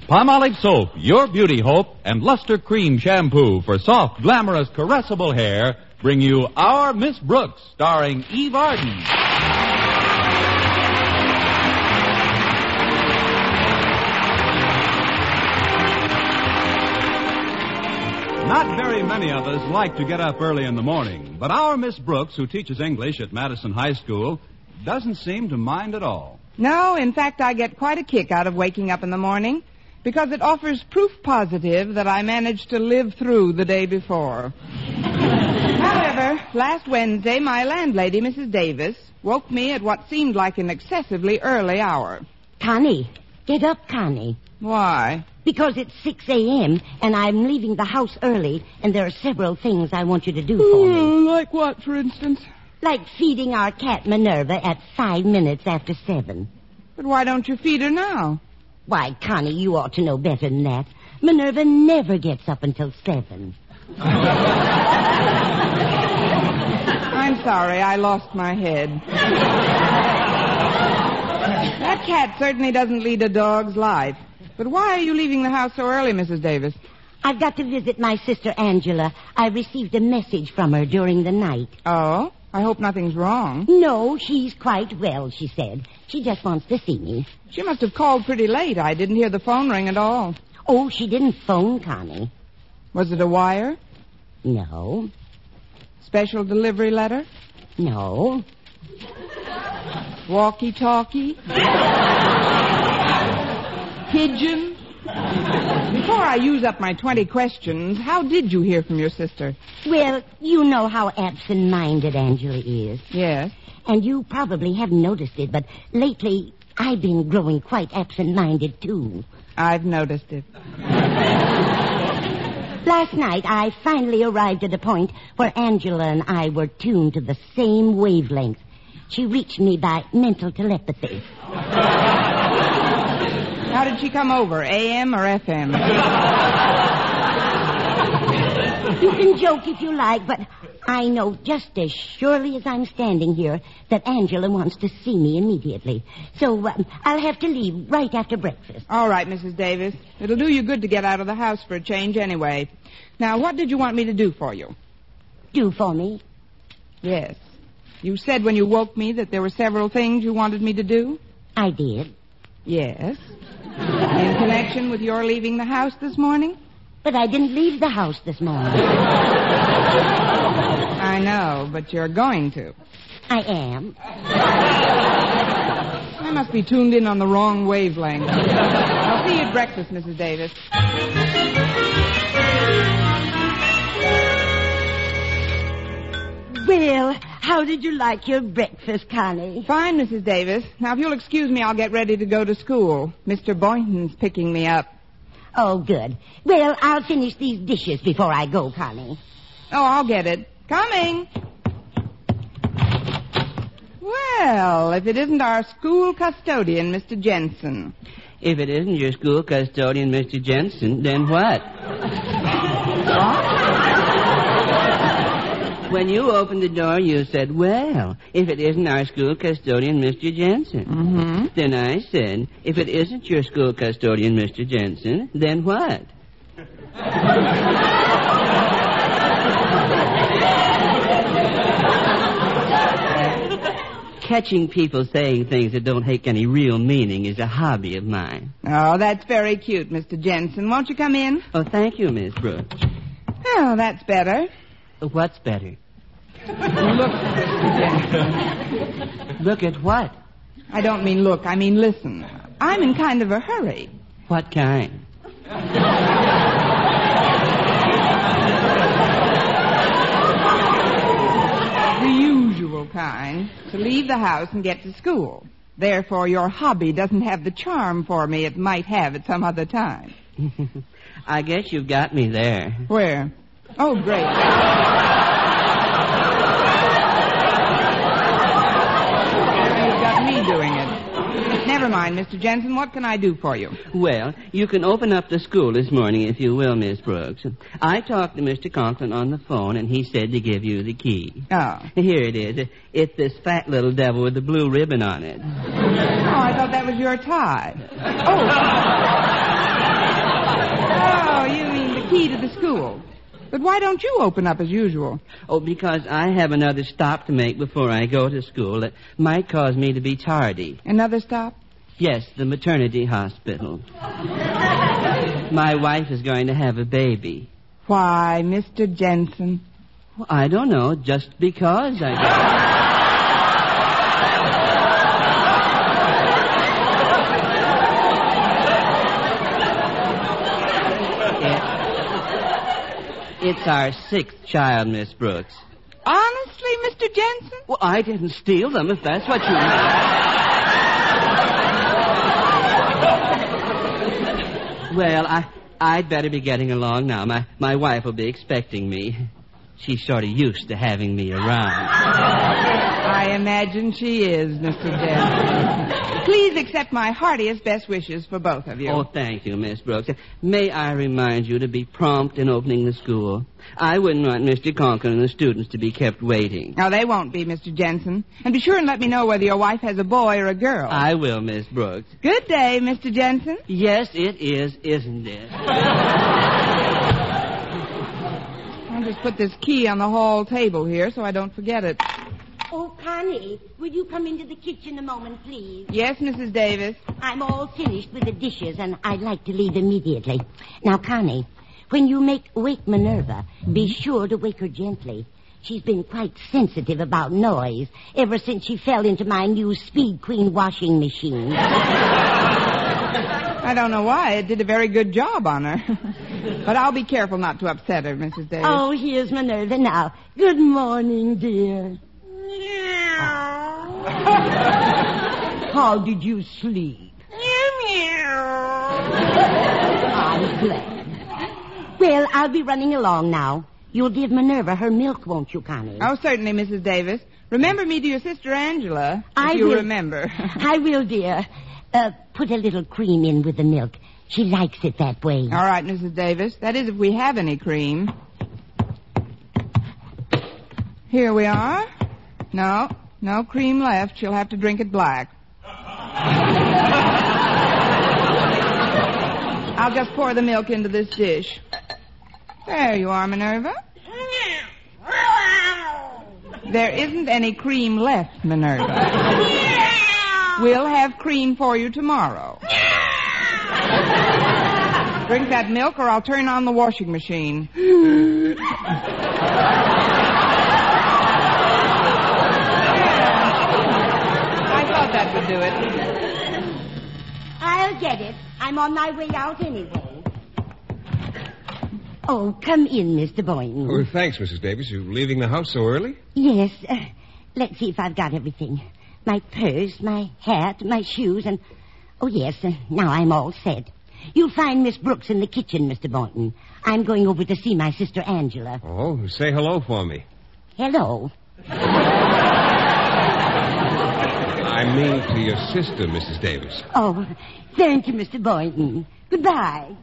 Palmolive Soap, your beauty hope, and Luster Cream Shampoo for soft, glamorous, caressable hair bring you Our Miss Brooks, starring Eve Arden. Not very many of us like to get up early in the morning, but our Miss Brooks, who teaches English at Madison High School, doesn't seem to mind at all. No, in fact, I get quite a kick out of waking up in the morning because it offers proof positive that I managed to live through the day before. However, last Wednesday, my landlady, Mrs. Davis, woke me at what seemed like an excessively early hour. Connie, get up, Connie. Why? Because it's 6 a.m., and I'm leaving the house early, and there are several things I want you to do for me. Like what, for instance? Like feeding our cat Minerva at 5 minutes after 7. But why don't you feed her now? Why, Connie, you ought to know better than that. Minerva never gets up until 7. I'm sorry, I lost my head. That cat certainly doesn't lead a dog's life. But why are you leaving the house so early, Mrs. Davis? I've got to visit my sister Angela. I received a message from her during the night. Oh? I hope nothing's wrong. No, she's quite well, she said. She just wants to see me. She must have called pretty late. I didn't hear the phone ring at all. Oh, she didn't phone, Connie. Was it a wire? No. Special delivery letter? No. Walkie-talkie? Pigeon? Before I use up my 20 questions, how did you hear from your sister? Well, you know how absent-minded Angela is. Yes. And you probably haven't noticed it, but lately I've been growing quite absent-minded, too. I've noticed it. Last night, I finally arrived at a point where Angela and I were tuned to the same wavelength. She reached me by mental telepathy. How did she come over, AM or FM? You can joke if you like, but I know just as surely as I'm standing here that Angela wants to see me immediately. So I'll have to leave right after breakfast. All right, Mrs. Davis. It'll do you good to get out of the house for a change anyway. Now, what did you want me to do for you? Do for me? Yes. You said when you woke me that there were several things you wanted me to do? I did. Yes. In connection with your leaving the house this morning? But I didn't leave the house this morning. I know, but you're going to. I am. I must be tuned in on the wrong wavelength. I'll see you at breakfast, Mrs. Davis. Well, how did you like your breakfast, Connie? Fine, Mrs. Davis. Now, if you'll excuse me, I'll get ready to go to school. Mr. Boynton's picking me up. Oh, good. Well, I'll finish these dishes before I go, Connie. Oh, I'll get it. Coming. Well, if it isn't our school custodian, Mr. Jensen. If it isn't your school custodian, Mr. Jensen, then what? What? When you opened the door, you said, well, if it isn't our school custodian, Mr. Jensen. Mm-hmm. Then I said, if it isn't your school custodian, Mr. Jensen, then what? Catching people saying things that don't have any real meaning is a hobby of mine. Oh, that's very cute, Mr. Jensen. Won't you come in? Oh, thank you, Miss Brooks. Oh, that's better. What's better? Look, Mr. Jensen. Look at what? I don't mean look, I mean listen. I'm in kind of a hurry. What kind? The usual kind. To leave the house and get to school. Therefore, your hobby doesn't have the charm for me it might have at some other time. I guess you've got me there. Where? Oh, great. You've got me doing it. Never mind, Mr. Jensen. What can I do for you? Well, you can open up the school this morning if you will, Miss Brooks. I talked to Mr. Conklin on the phone, and he said to give you the key. Oh. Here it is. It's this fat little devil with the blue ribbon on it. Oh, I thought that was your tie. Oh. key to the school. But why don't you open up as usual? Oh, because I have another stop to make before I go to school that might cause me to be tardy. Another stop? Yes, the maternity hospital. My wife is going to have a baby. Why, Mr. Jensen? Well, I don't know, just because I guess. It's our 6th child, Miss Brooks. Honestly, Mr. Jensen? Well, I didn't steal them, if that's what you mean. Well, I'd better be getting along now. My wife will be expecting me. She's sort of used to having me around. I imagine she is, Mr. Jensen. Please accept my heartiest best wishes for both of you. Oh, thank you, Miss Brooks. May I remind you to be prompt in opening the school? I wouldn't want Mr. Conklin and the students to be kept waiting. No, they won't be, Mr. Jensen. And be sure and let me know whether your wife has a boy or a girl. I will, Miss Brooks. Good day, Mr. Jensen. Yes, it is, isn't it? I'll just put this key on the hall table here so I don't forget it. Oh, Connie, will you come into the kitchen a moment, please? Yes, Mrs. Davis. I'm all finished with the dishes, and I'd like to leave immediately. Now, Connie, when you wake Minerva, be sure to wake her gently. She's been quite sensitive about noise ever since she fell into my new Speed Queen washing machine. I don't know why. It did a very good job on her. But I'll be careful not to upset her, Mrs. Davis. Oh, here's Minerva now. Good morning, dear. How did you sleep? I'm glad. Well, I'll be running along now. You'll give Minerva her milk, won't you, Connie? Oh, certainly, Mrs. Davis. Remember me to your sister Angela, I if you will. remember. I will, dear. Put a little cream in with the milk. She likes it that way. All right, Mrs. Davis. That is, if we have any cream. Here we are. No cream left. She'll have to drink it black. I'll just pour the milk into this dish. There you are, Minerva. There isn't any cream left, Minerva. We'll have cream for you tomorrow. Drink that milk or I'll turn on the washing machine. That would do it. I'll get it. I'm on my way out anyway. Oh, come in, Mr. Boynton. Oh, thanks, Mrs. Davis. You leaving the house so early? Yes. Let's see if I've got everything. My purse, my hat, my shoes, and... Oh, yes, now I'm all set. You'll find Miss Brooks in the kitchen, Mr. Boynton. I'm going over to see my sister Angela. Oh, say hello for me. Hello. I mean to your sister, Mrs. Davis. Oh, thank you, Mr. Boynton. Goodbye.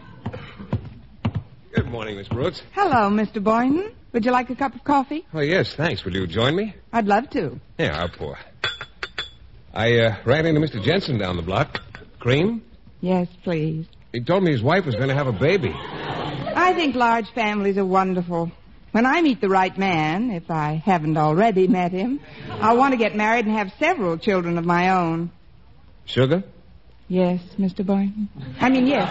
Good morning, Miss Brooks. Hello, Mr. Boynton. Would you like a cup of coffee? Oh, yes, thanks. Will you join me? I'd love to. Yeah, I'll pour. I ran into Mr. Jensen down the block. Cream? Yes, please. He told me his wife was going to have a baby. I think large families are wonderful. When I meet the right man, if I haven't already met him, I'll want to get married and have several children of my own. Sugar? Yes, Mr. Boynton. I mean, yes.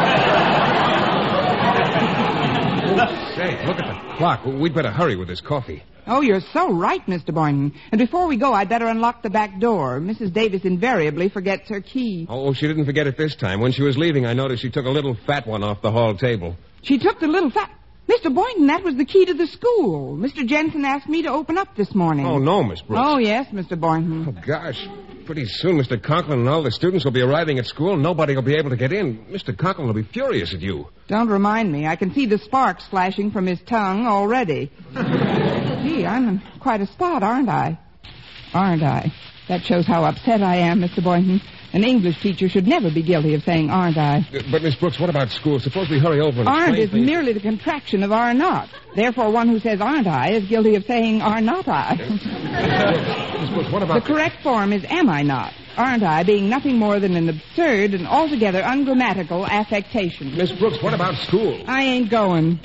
Say, look at the clock. We'd better hurry with this coffee. Oh, you're so right, Mr. Boynton. And before we go, I'd better unlock the back door. Mrs. Davis invariably forgets her key. Oh, she didn't forget it this time. When she was leaving, I noticed she took a little fat one off the hall table. She took the little fat... Mr. Boynton, that was the key to the school. Mr. Jensen asked me to open up this morning. Oh, no, Miss Brooks. Oh, yes, Mr. Boynton. Oh, gosh. Pretty soon, Mr. Conklin and all the students will be arriving at school. Nobody will be able to get in. Mr. Conklin will be furious at you. Don't remind me. I can see the sparks flashing from his tongue already. Gee, I'm in quite a spot, aren't I? Aren't I? That shows how upset I am, Mr. Boynton. An English teacher should never be guilty of saying aren't I. But, Miss Brooks, what about school? Suppose we hurry over and Aren't explain is things. merely the contraction of are not. Therefore, one who says aren't I is guilty of saying are not I. Miss Brooks, what about... The correct form is am I not? Aren't I being nothing more than an absurd and altogether ungrammatical affectation. Miss Brooks, what about school? I ain't going.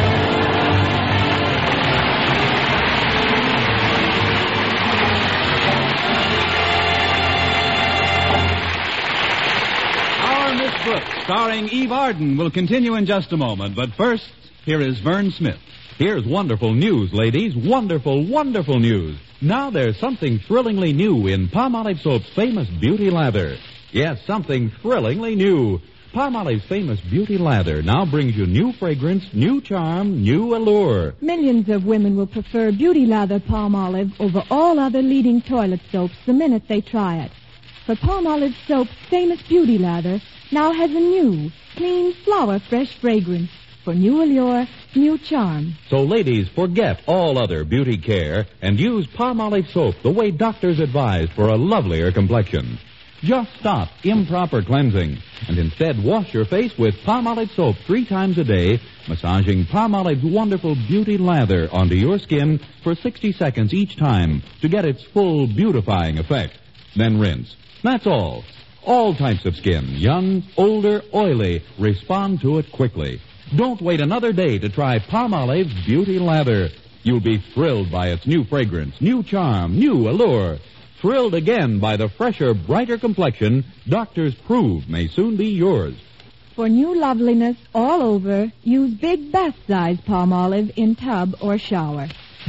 Our Miss Brooks, starring Eve Arden, will continue in just a moment. But first, here is Vern Smith. Here's wonderful news, ladies. Wonderful, wonderful news. Now there's something thrillingly new in Palmolive Soap's famous Beauty Lather. Yes, something thrillingly new. Palmolive's famous Beauty Lather now brings you new fragrance, new charm, new allure. Millions of women will prefer Beauty Lather Palmolive over all other leading toilet soaps the minute they try it. For Palmolive Soap's famous Beauty Lather now has a new, clean, flower-fresh fragrance for new allure, new charm. So, ladies, forget all other beauty care and use Palmolive Soap the way doctors advise for a lovelier complexion. Just stop improper cleansing and instead wash your face with Palmolive Soap 3 times a day, massaging Palmolive's wonderful Beauty Lather onto your skin for 60 seconds each time to get its full beautifying effect. Then rinse. That's all. All types of skin, young, older, oily, respond to it quickly. Don't wait another day to try Palmolive's Beauty Lather. You'll be thrilled by its new fragrance, new charm, new allure. Thrilled again by the fresher, brighter complexion doctors prove may soon be yours. For new loveliness all over, use big bath-size Palmolive in tub or shower.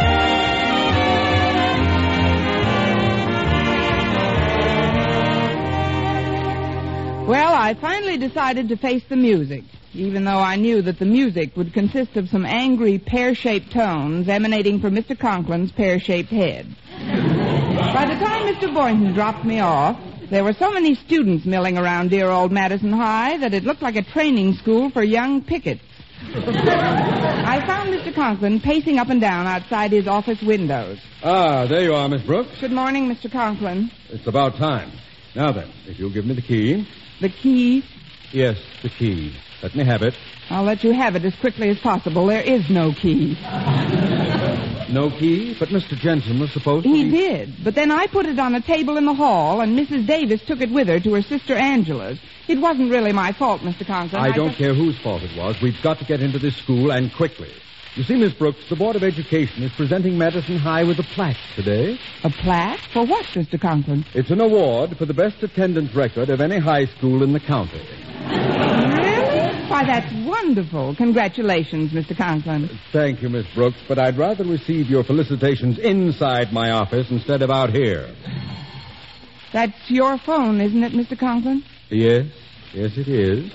Well, I finally decided to face the music, even though I knew that the music would consist of some angry pear-shaped tones emanating from Mr. Conklin's pear-shaped head. By the time Mr. Boynton dropped me off, there were so many students milling around dear old Madison High that it looked like a training school for young pickets. I found Mr. Conklin pacing up and down outside his office windows. Ah, there you are, Miss Brooks. Good morning, Mr. Conklin. It's about time. Now then, if you'll give me the key. The key? Yes, the key. Let me have it. I'll let you have it as quickly as possible. There is no key. No key? But Mr. Jensen was supposed to He did, but then I put it on a table in the hall, and Mrs. Davis took it with her to her sister Angela's. It wasn't really my fault, Mr. Conklin. I don't care whose fault it was. We've got to get into this school, and quickly. You see, Miss Brooks, the Board of Education is presenting Madison High with a plaque today. A plaque? For what, Mr. Conklin? It's an award for the best attendance record of any high school in the county. Really? Why, that's wonderful. Congratulations, Mr. Conklin. Thank you, Miss Brooks, but I'd rather receive your felicitations inside my office instead of out here. That's your phone, isn't it, Mr. Conklin? Yes, it is.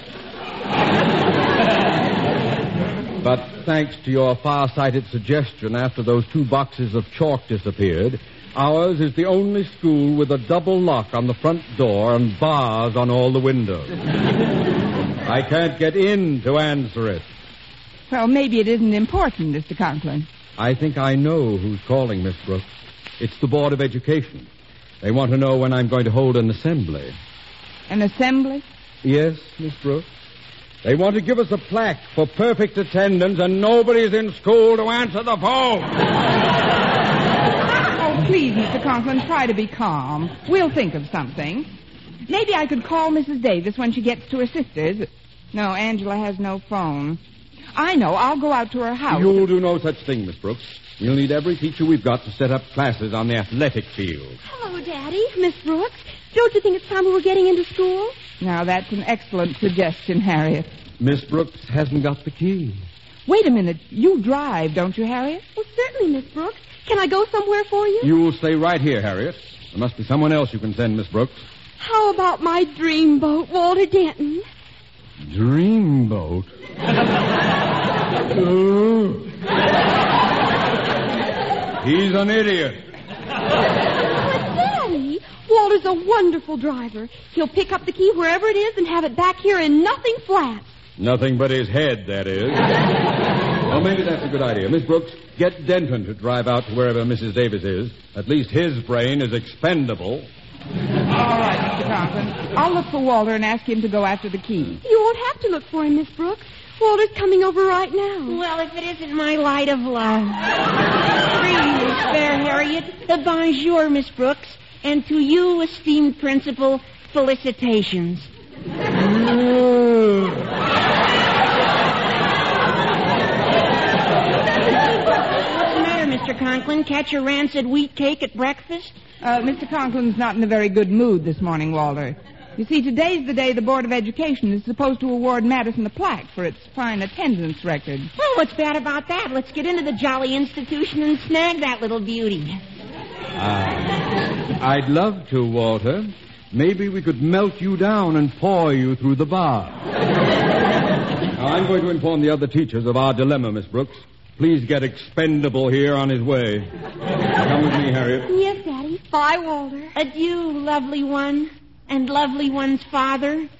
But thanks to your far-sighted suggestion after those 2 boxes of chalk disappeared, ours is the only school with a double lock on the front door and bars on all the windows. I can't get in to answer it. Well, maybe it isn't important, Mr. Conklin. I think I know who's calling, Miss Brooks. It's the Board of Education. They want to know when I'm going to hold an assembly. An assembly? Yes, Miss Brooks. They want to give us a plaque for perfect attendance, and nobody's in school to answer the phone. Oh, please, Mr. Conklin, try to be calm. We'll think of something. Maybe I could call Mrs. Davis when she gets to her sister's. No, Angela has no phone. I know. I'll go out to her house. You'll do no such thing, Miss Brooks. We'll need every teacher we've got to set up classes on the athletic field. Hello, Daddy. Miss Brooks. Don't you think it's time we were getting into school? Now, that's an excellent suggestion, Harriet. Miss Brooks hasn't got the key. Wait a minute. You drive, don't you, Harriet? Well, certainly, Miss Brooks. Can I go somewhere for you? You'll stay right here, Harriet. There must be someone else you can send, Miss Brooks. How about my dreamboat, Walter Denton? Dreamboat? He's an idiot. But, Daddy, Walter's a wonderful driver. He'll pick up the key wherever it is and have it back here in nothing flat. Nothing but his head, that is. Well, maybe that's a good idea. Miss Brooks, get Denton to drive out to wherever Mrs. Davis is. At least his brain is expendable. All right, Mr. Conklin. I'll look for Walter and ask him to go after the key. You won't have to look for him, Miss Brooks. Walter's coming over right now. Well, if it isn't my light of love. Greetings, fair Harriet. Bonjour, Miss Brooks. And to you, esteemed principal, felicitations. What's the matter, Mr. Conklin? Catch a rancid wheat cake at breakfast? Mr. Conklin's not in a very good mood this morning, Walter. You see, today's the day the Board of Education is supposed to award Madison a plaque for its fine attendance record. Well, what's bad about that? Let's get into the jolly institution and snag that little beauty. I'd love to, Walter. Maybe we could melt you down and pour you through the bar. Now, I'm going to inform the other teachers of our dilemma, Miss Brooks. Please get Expendable here on his way. Come with me, Harriet. Yes, Daddy. Bye, Walter. Adieu, lovely one, and lovely one's father. Yeah!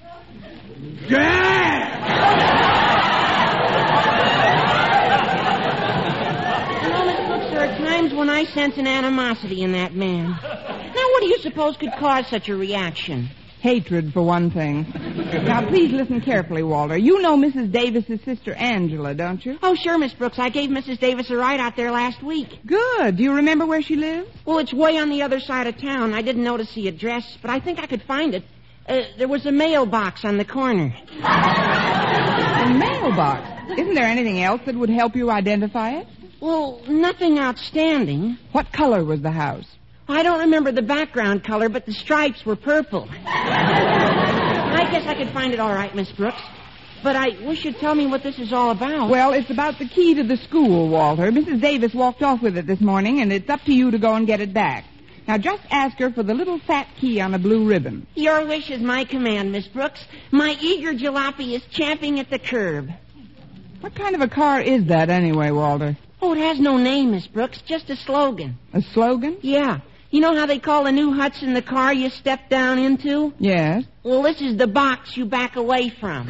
You know, Miss Brooks, there are times when I sense an animosity in that man. Now, what do you suppose could cause such a reaction? Hatred, for one thing. Now, please listen carefully, Walter. You know Mrs. Davis's sister Angela, don't you? Oh, sure, Miss Brooks. I gave Mrs. Davis a ride out there last week. Good. Do you remember where she lives? Well, it's way on the other side of town. I didn't notice the address, but I think I could find it. There was a mailbox on the corner. A mailbox? Isn't there anything else that would help you identify it? Well, nothing outstanding. What color was the house? I don't remember the background color, but the stripes were purple. I guess I could find it all right, Miss Brooks. But I wish you'd tell me what this is all about. Well, it's about the key to the school, Walter. Mrs. Davis walked off with it this morning, and it's up to you to go and get it back. Now, just ask her for the little fat key on a blue ribbon. Your wish is my command, Miss Brooks. My eager jalopy is champing at the curb. What kind of a car is that anyway, Walter? Oh, it has no name, Miss Brooks, just a slogan. A slogan? Yeah. You know how they call the new Hudson the car you step down into? Yes. Well, this is the box you back away from.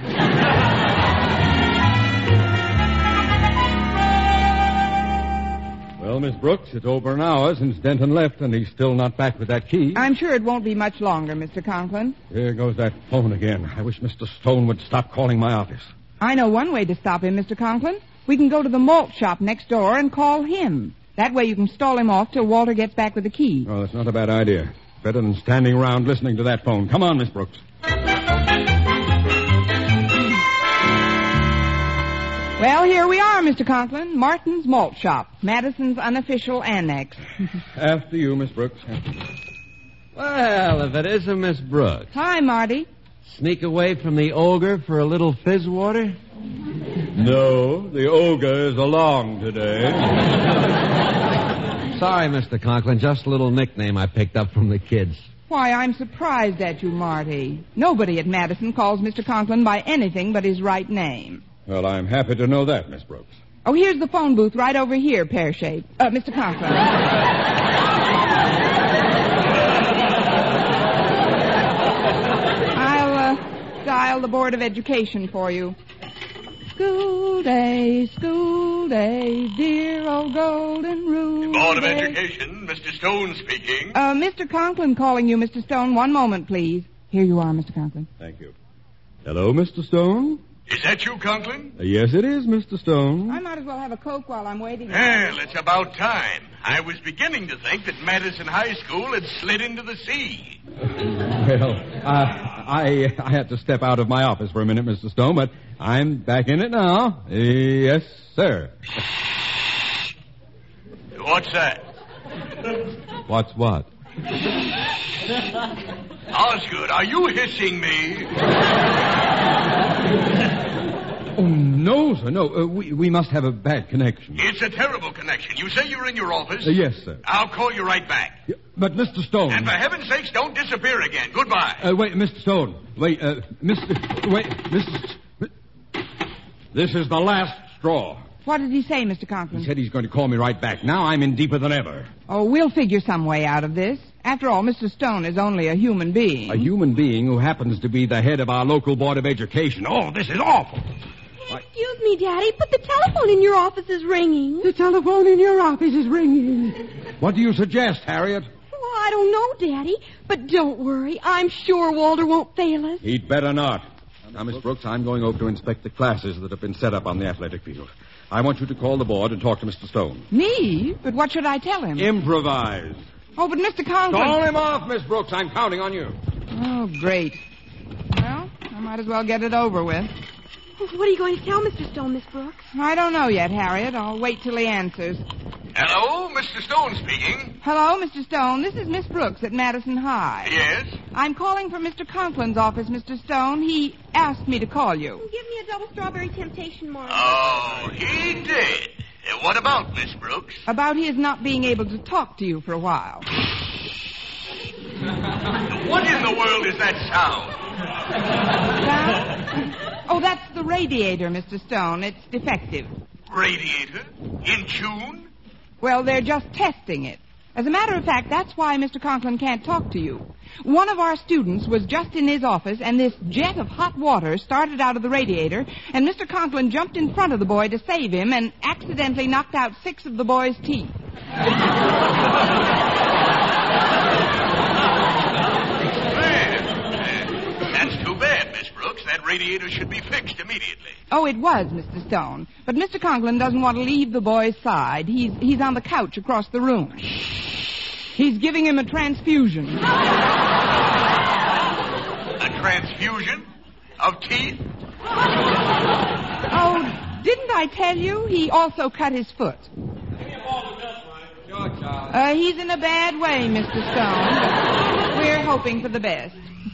Well, Miss Brooks, it's over an hour since Denton left, and he's still not back with that key. I'm sure it won't be much longer, Mr. Conklin. Here goes that phone again. I wish Mr. Stone would stop calling my office. I know one way to stop him, Mr. Conklin. We can go to the malt shop next door and call him. That way you can stall him off till Walter gets back with the key. Oh, that's not a bad idea. Better than standing around listening to that phone. Come on, Miss Brooks. Well, here we are, Mr. Conklin. Martin's Malt Shop, Madison's unofficial annex. After you, Miss Brooks. Well, if it isn't Miss Brooks. Hi, Marty. Sneak away from the ogre for a little fizz water? No, the ogre is along today. Sorry, Mr. Conklin. Just a little nickname I picked up from the kids. Why, I'm surprised at you, Marty. Nobody at Madison calls Mr. Conklin by anything but his right name. Well, I'm happy to know that, Miss Brooks. Oh, here's the phone booth right over here, pear-shaped. Mr. Conklin. I'll dial the Board of Education for you. School day, dear old golden rule. Board of Education, Mr. Stone speaking. Mr. Conklin calling you, Mr. Stone. One moment, please. Here you are, Mr. Conklin. Thank you. Hello, Mr. Stone? Is that you, Conklin? Yes, it is, Mr. Stone. I might as well have a Coke while I'm waiting. Well, it's about time. I was beginning to think that Madison High School had slid into the sea. Well, I had to step out of my office for a minute, Mr. Stone, but I'm back in it now. Yes, sir. What's that? What's what? Osgood, are you hissing me? Oh, no, sir, no. We must have a bad connection. It's a terrible connection. You say you're in your office? Yes, sir. I'll call you right back. Yeah, but, Mr. Stone... And for heaven's sakes, don't disappear again. Goodbye. Wait, Mr. Stone. Wait, Mr... This is the last straw. What did he say, Mr. Conklin? He said he's going to call me right back. Now I'm in deeper than ever. Oh, we'll figure some way out of this. After all, Mr. Stone is only a human being. A human being who happens to be the head of our local Board of Education. Oh, this is awful. Excuse me, Daddy, but the telephone in your office is ringing. The telephone in your office is ringing. What do you suggest, Harriet? Well, I don't know, Daddy. But don't worry. I'm sure Walter won't fail us. He'd better not. Now, Miss Brooks, I'm going over to inspect the classes that have been set up on the athletic field. I want you to call the board and talk to Mr. Stone. Me? But what should I tell him? Improvise. Oh, but Mr. Conklin... Call him off, Miss Brooks. I'm counting on you. Oh, great. Well, I might as well get it over with. What are you going to tell Mr. Stone, Miss Brooks? I don't know yet, Harriet. I'll wait till he answers. Hello, Mr. Stone speaking. Hello, Mr. Stone. This is Miss Brooks at Madison High. Yes? I'm calling from Mr. Conklin's office, Mr. Stone. He asked me to call you. Give me a double strawberry temptation, Marty. Oh, he did. What about, Miss Brooks? About his not being able to talk to you for a while. What in the world is that sound? Oh, that's the radiator, Mr. Stone. It's defective. Radiator? In tune? Well, they're just testing it. As a matter of fact, that's why Mr. Conklin can't talk to you. One of our students was just in his office, and this jet of hot water started out of the radiator, and Mr. Conklin jumped in front of the boy to save him and accidentally knocked out 6 of the boy's teeth. That's too bad, Miss Brooks. That radiator should be fixed immediately. Oh, it was, Mr. Stone. But Mr. Conklin doesn't want to leave the boy's side. He's on the couch across the room. He's giving him a transfusion. A transfusion? Of teeth? Oh, didn't I tell you? He also cut his foot. He's in a bad way, Mr. Stone. But we're hoping for the best.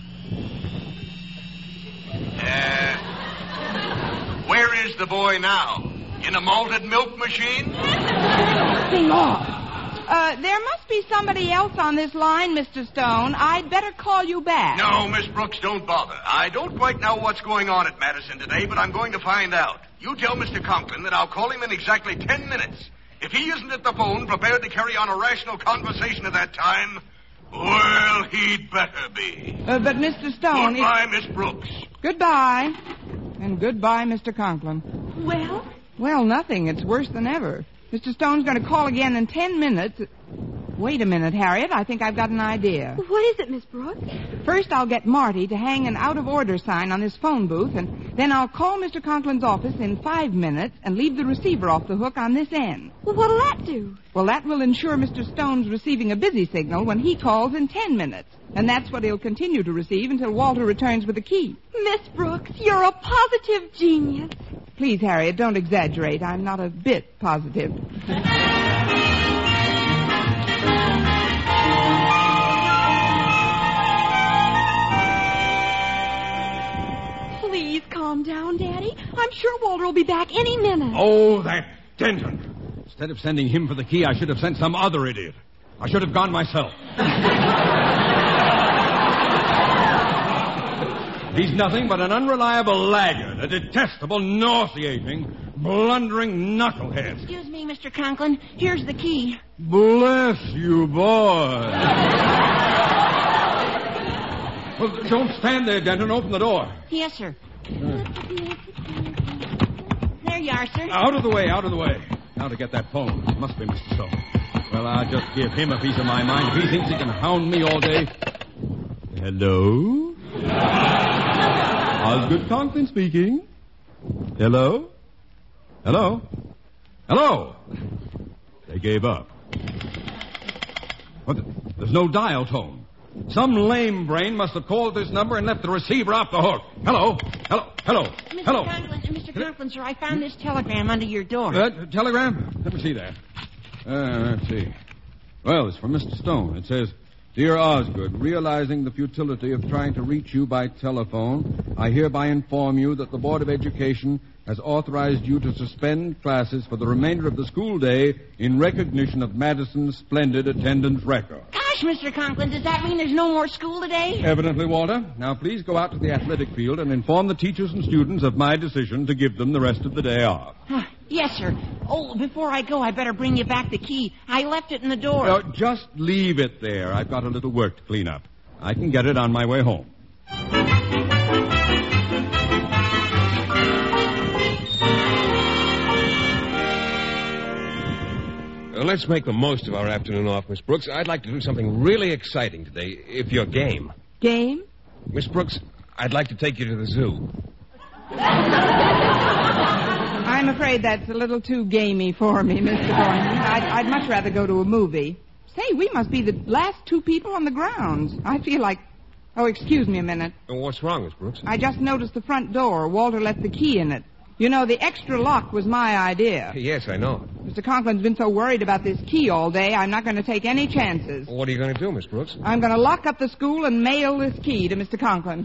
Where is the boy now? In a malted milk machine? Sing off. There must be somebody else on this line, Mr. Stone. I'd better call you back. No, Miss Brooks, don't bother. I don't quite know what's going on at Madison today, but I'm going to find out. You tell Mr. Conklin that I'll call him in exactly 10 minutes. If he isn't at the phone prepared to carry on a rational conversation at that time, well, he'd better be. But Mr. Stone... Goodbye, Miss Brooks. Goodbye. And goodbye, Mr. Conklin. Well? Well, nothing. It's worse than ever. Mr. Stone's going to call again in 10 minutes. Wait a minute, Harriet. I think I've got an idea. What is it, Miss Brooks? First, I'll get Marty to hang an out-of-order sign on his phone booth, and then I'll call Mr. Conklin's office in 5 minutes and leave the receiver off the hook on this end. Well, what'll that do? Well, that will ensure Mr. Stone's receiving a busy signal when he calls in 10 minutes. And that's what he'll continue to receive until Walter returns with the key. Miss Brooks, you're a positive genius. Please, Harriet, don't exaggerate. I'm not a bit positive. Please calm down, Daddy. I'm sure Walter will be back any minute. Oh, that Denton. Instead of sending him for the key, I should have sent some other idiot. I should have gone myself. He's nothing but an unreliable laggard, a detestable, nauseating, blundering knucklehead. Excuse me, Mr. Conklin. Here's the key. Bless you, boy. Well, don't stand there, Denton. Open the door. Yes, sir. There you are, sir. Out of the way, out of the way. Now to get that phone. It must be Mr. Stone. Well, I'll just give him a piece of my mind if he thinks he can hound me all day. Hello? Osgood Conklin speaking. Hello? Hello? Hello? They gave up. What? There's no dial tone. Some lame brain must have called this number and left the receiver off the hook. Hello? Hello? Hello? Hello? Mr. Conklin, sir, I found this telegram under your door. Telegram? Let me see that. Let's see. Well, it's from Mr. Stone. It says, Dear Osgood, realizing the futility of trying to reach you by telephone, I hereby inform you that the Board of Education has authorized you to suspend classes for the remainder of the school day in recognition of Madison's splendid attendance record. Gosh, Mr. Conklin, does that mean there's no more school today? Evidently, Walter. Now, please go out to the athletic field and inform the teachers and students of my decision to give them the rest of the day off. Yes, sir. Oh, before I go, I better bring you back the key. I left it in the door. Just leave it there. I've got a little work to clean up. I can get it on my way home. Now, let's make the most of our afternoon off, Miss Brooks. I'd like to do something really exciting today, if you're game. Game? Miss Brooks, I'd like to take you to the zoo. I'm afraid that's a little too gamey for me, Mr. Boynton. I'd much rather go to a movie. Say, we must be the last two people on the grounds. I feel like... Oh, excuse me a minute. What's wrong, Miss Brooks? I just noticed the front door. Walter left the key in it. You know, the extra lock was my idea. Yes, I know. Mr. Conklin's been so worried about this key all day, I'm not going to take any chances. What are you going to do, Miss Brooks? I'm going to lock up the school and mail this key to Mr. Conklin.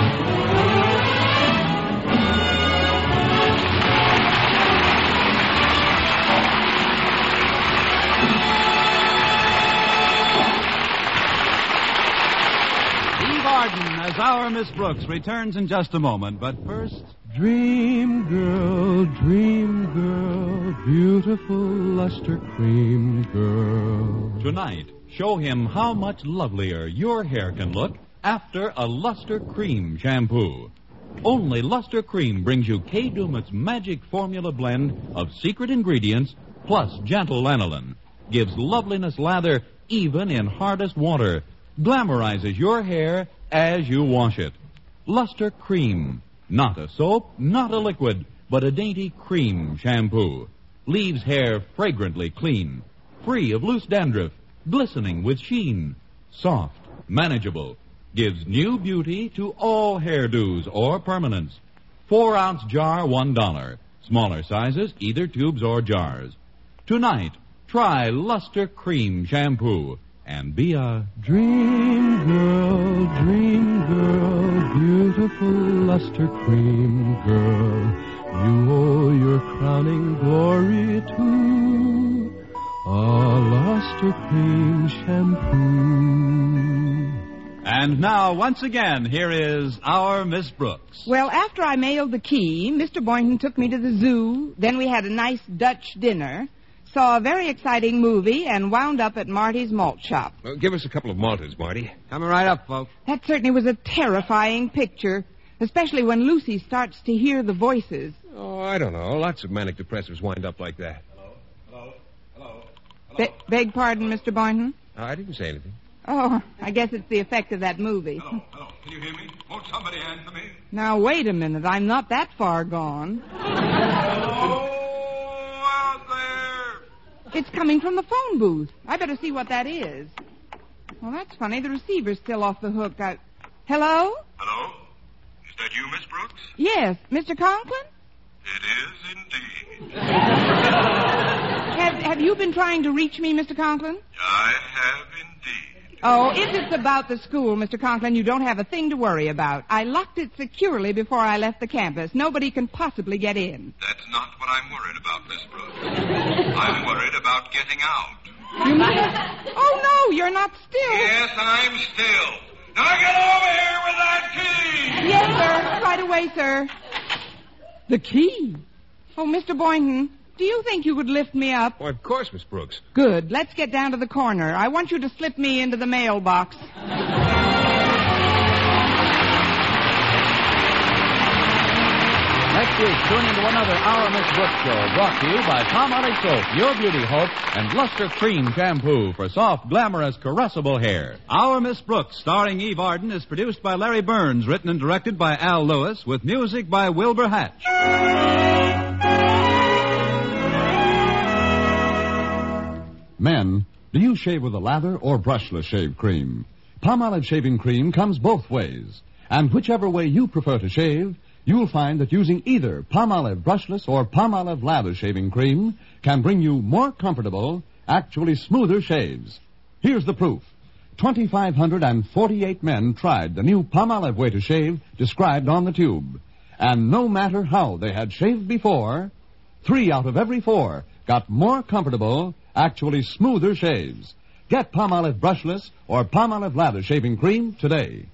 As our Miss Brooks returns in just a moment, but first... Dream girl, beautiful luster cream girl. Tonight, show him how much lovelier your hair can look after a Luster Cream shampoo. Only Luster Cream brings you Kay Daumit's magic formula blend of secret ingredients plus gentle lanolin. Gives loveliness lather even in hardest water. Glamorizes your hair as you wash it. Luster Cream. Not a soap, not a liquid, but a dainty cream shampoo. Leaves hair fragrantly clean, free of loose dandruff, glistening with sheen. Soft, manageable. Gives new beauty to all hairdos or permanents. 4-ounce jar, $1. Smaller sizes, either tubes or jars. Tonight, try Luster Cream shampoo. And be a dream girl, beautiful luster cream girl. You owe your crowning glory to a luster cream shampoo. And now, once again, here is our Miss Brooks. Well, after I mailed the key, Mr. Boynton took me to the zoo. Then we had a nice Dutch dinner. Saw a very exciting movie and wound up at Marty's malt shop. Well, give us a couple of malters, Marty. Coming right up, folks. That certainly was a terrifying picture, especially when Lucy starts to hear the voices. Oh, I don't know. Lots of manic depressives wind up like that. Hello. Beg pardon, Mr. Boynton? I didn't say anything. Oh, I guess it's the effect of that movie. Hello. Can you hear me? Won't somebody answer me? Now, wait a minute. I'm not that far gone. Hello out there. It's coming from the phone booth. I better see what that is. Well, that's funny. The receiver's still off the hook. Hello? Hello? Is that you, Miss Brooks? Yes. Mr. Conklin? It is indeed. Have you been trying to reach me, Mr. Conklin? I have indeed. Oh, if it's about the school, Mr. Conklin, you don't have a thing to worry about. I locked it securely before I left the campus. Nobody can possibly get in. That's not what I'm worried about, Miss Brooks. I'm worried about getting out. You mean... Oh, no, you're not still. Yes, I'm still. Now get over here with that key! Yes, sir. Right away, sir. The key? Oh, Mr. Boynton, do you think you could lift me up? Why, of course, Miss Brooks. Good. Let's get down to the corner. I want you to slip me into the mailbox. Next week, tune into another Our Miss Brooks show brought to you by Palmolive Soap, Your Beauty Hope, and Luster Cream Shampoo for soft, glamorous, caressable hair. Our Miss Brooks, starring Eve Arden, is produced by Larry Burns, written and directed by Al Lewis, with music by Wilbur Hatch. Men, do you shave with a lather or brushless shave cream? Palmolive shaving cream comes both ways. And whichever way you prefer to shave, you'll find that using either Palmolive brushless or Palmolive lather shaving cream can bring you more comfortable, actually smoother shaves. Here's the proof. 2,548 men tried the new Palmolive way to shave described on the tube. And no matter how they had shaved before, 3 out of every 4 got more comfortable, actually smoother shaves. Get Palmolive brushless or Palmolive lather shaving cream today.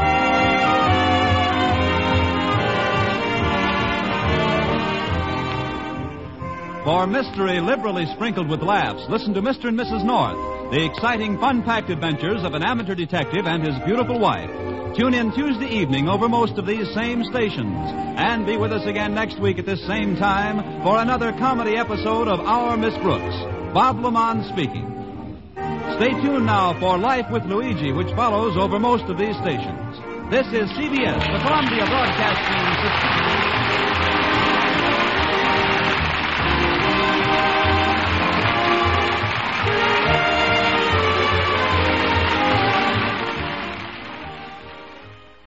For mystery liberally sprinkled with laughs, listen to Mr. and Mrs. North, the exciting, fun-packed adventures of an amateur detective and his beautiful wife. Tune in Tuesday evening over most of these same stations. And be with us again next week at this same time for another comedy episode of Our Miss Brooks. Bob Lamont speaking. Stay tuned now for Life with Luigi, which follows over most of these stations. This is CBS, the Columbia Broadcasting System.